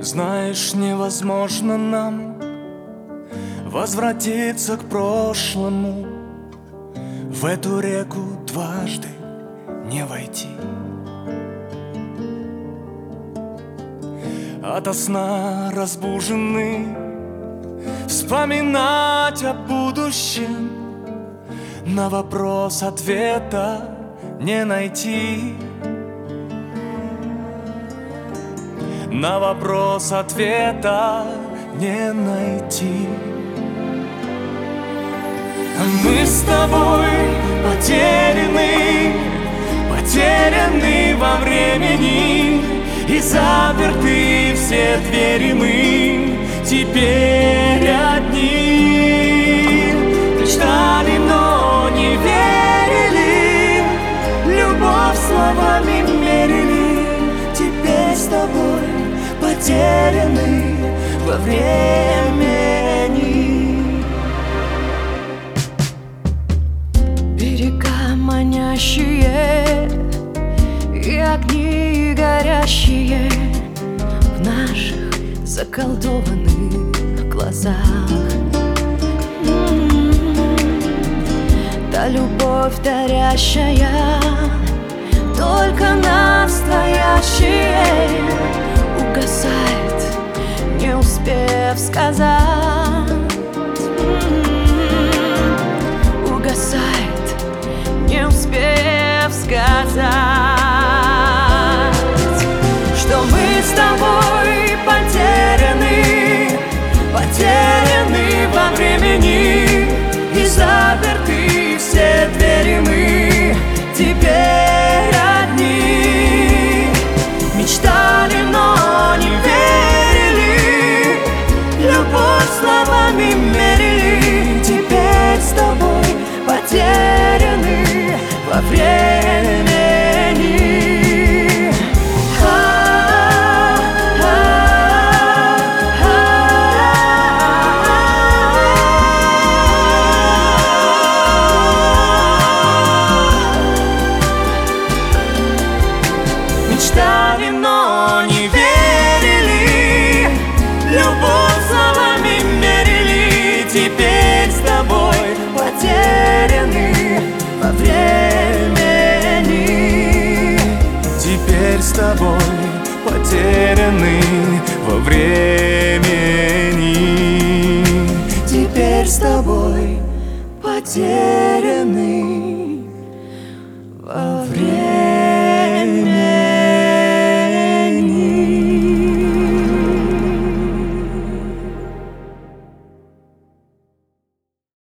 Знаешь, невозможно нам возвратиться к прошлому, в эту реку дважды не войти. Ото сна разбуженный вспоминать о будущем, на вопрос ответа не найти. На вопрос ответа не найти. Мы с тобой потеряны, потеряны во времени, и заперты все двери мы теперь одни. Мечтали, но не верили, любовь словами мерили. Теперь с тобой потеряны во времени. Берега манящие и огни горящие в наших заколдованных глазах. Та любовь дарящая только настоящее угасает, не успев сказать. Угасает, не успев сказать, что мы с тобой потеряны, потеряны во времени, и заперты все двери мы теперь одни. Мечтали, но не верили, любовь словами мерили. Теперь с тобой потеряны во времени. Мечтали, но не верили, любовь словами мерили. Теперь с тобой потеряны во времени. Теперь с тобой потеряны во времени. Теперь с тобой потеряны.